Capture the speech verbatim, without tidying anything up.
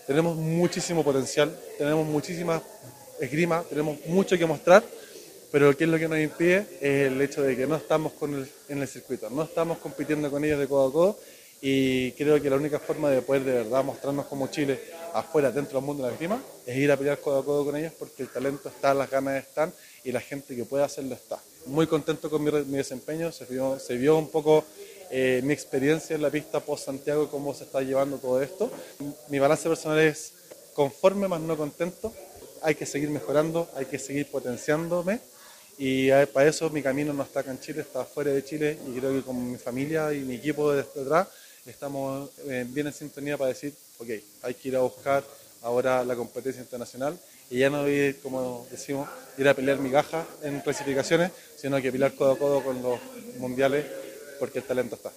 tenemos muchísimo potencial, tenemos muchísima esgrima, tenemos mucho que mostrar, pero ¿qué es lo que nos impide? Es el hecho de que no estamos con el, en el circuito, no estamos compitiendo con ellos de codo a codo, y creo que la única forma de poder de verdad mostrarnos como Chile afuera, dentro del mundo de la esgrima, es ir a pelear codo a codo con ellos, porque el talento está, las ganas están y la gente que puede hacerlo está. Muy contento con mi, mi desempeño, se vio, se vio un poco eh, mi experiencia en la pista post Santiago, cómo se está llevando todo esto. Mi balance personal es conforme más no contento, hay que seguir mejorando, hay que seguir potenciándome, y para eso mi camino no está acá en Chile, está fuera de Chile, y creo que con mi familia y mi equipo de detrás estamos bien en sintonía para decir, ok, hay que ir a buscar ahora la competencia internacional, y ya no ir, como decimos, ir a pelear migajas en clasificaciones, sino que pelear codo a codo con los mundiales, porque el talento está.